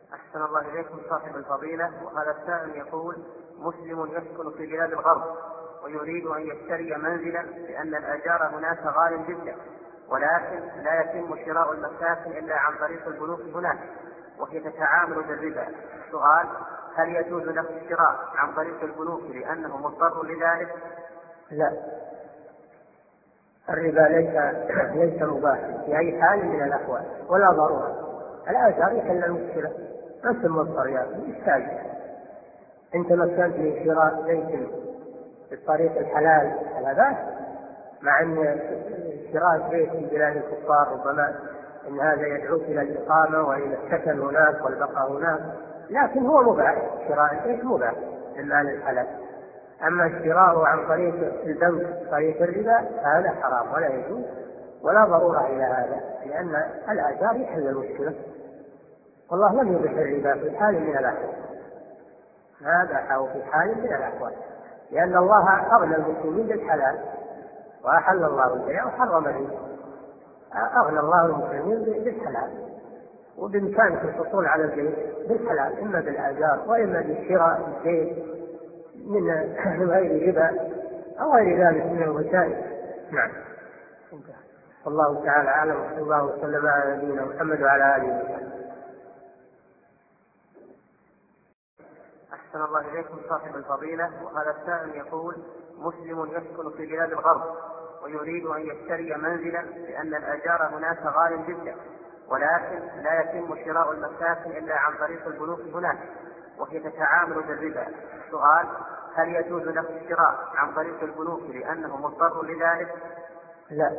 أحسن الله إليكم صاحب الفضيلة. وهذا السائل يقول: مسلم يسكن في بلاد الغرب ويريد أن يشتري منزلا لأن الأجار هناك غال جدا، ولكن لا يتم شراء المساكن إلا عن طريق البنوك هناك، وهي تتعامل بالربا. السؤال: هل يجوز له الشراء عن طريق البنوك لأنه مضطر لذلك؟ لا، الربا ليس مباحا في أي حال من الأحوال ولا ضرورة. الآجار يحل المشكلة، أنت مضطر يا أخي يحتاج. أنت مكنت من شراء بيت بالطريق الحلال فلا بأس، مع أن شراء بيت في بلاد الكفار ربما أن هذا يدعوك إلى الإقامة وإلى السكن هناك والبقاء هناك، لكن هو مباح، شراء البيت مباح للمال الحلال. أما الشراء عن طريق البنك طريق الربا فهذا حرام ولا يجوز ولا ضرورة إلى هذا، لأن الآجار يحل المشكلة، والله لم يبح الربا في حال من الأحوال، هذا أو في حال من الأحوال، لأن الله أغنى المسلمين بالحلال وأحل الله البيع وحرم الربا. أغنى الله المسلمين بالحلال، وبإمكانك الحصول على البيت بالحلال، إما بالآجار وإما بالشراء بالدين من غير ربا أو غير ذلك من الوسائل. نعم. والله تعالى أعلم، وصلى الله وسلم على نبينا محمد وعلى آله وصحبه. أحسن الله إليكم صاحب الفضيلة. وهذا السائل يقول: مسلم يسكن في بلاد الغرب ويريد أن يشتري منزلا لأن الأجار هناك غال جدا، ولكن لا يتم شراء المساكن إلا عن طريق البنوك هناك، وهي تتعامل بالربا. السؤال: هل يجوز له الشراء عن طريق البنوك لأنه مضطر لذلك؟ لا،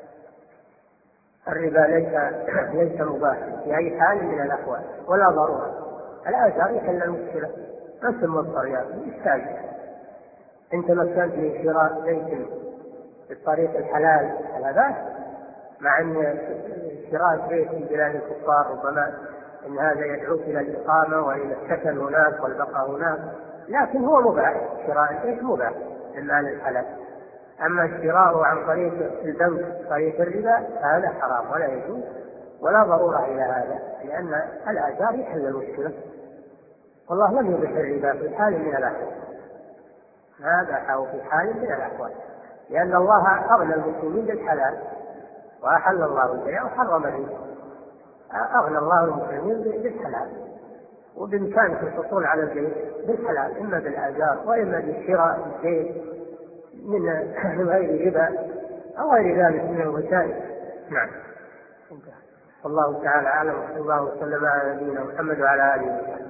الربا ليس مباحا في أي حال من الأحوال ولا ضرورة. الآجار يحل المشكلة، أنت مضطر يا أخي يحتاج. أنت مكنت من شراء بيت بالطريق الحلال فلا بأس، مع أن شراء بيت في بلاد الكفار ربما أن هذا يدعوك إلى الإقامة وإلى السكن هناك والبقاء هناك، لكن هو مباح، شراء البيت مباح للمال الحلال. أما الشراء عن طريق البنك طريق الربا فهذا حرام ولا يجوز ولا ضرورة إلى هذا، لأن الآجار يحل المشكلة، والله لم يبح الربا في حال من الأحوال، هذا أو في حال من الأحوال، لأن الله أغنى المسلمين بالحلال وأحل الله البيع وحرم الربا. أغنى الله المسلمين بالحلال، وبإمكانك الحصول على البيت بالحلال، إما بالآجار وإما بالشراء بالدين من غير ربا أو غير ذلك من الوسائل. نعم. والله تعالى أعلم، وصلى الله وسلم على نبينا محمد وعلى آله وصحبه.